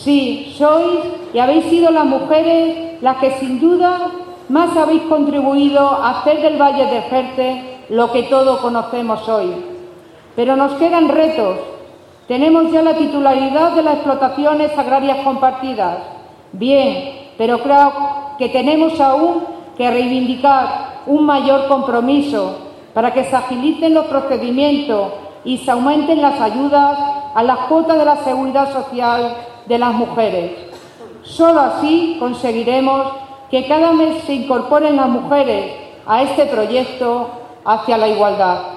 Sí, sois y habéis sido las mujeres las que sin duda más habéis contribuido a hacer del Valle del Jerte lo que todos conocemos hoy. Pero nos quedan retos. Tenemos ya la titularidad de las explotaciones agrarias compartidas. Bien, pero creo que tenemos aún que reivindicar un mayor compromiso para que se agilicen los procedimientos y se aumenten las ayudas a las cuotas de la seguridad social de las mujeres. Solo así conseguiremos que cada mes se incorporen las mujeres a este proyecto hacia la igualdad.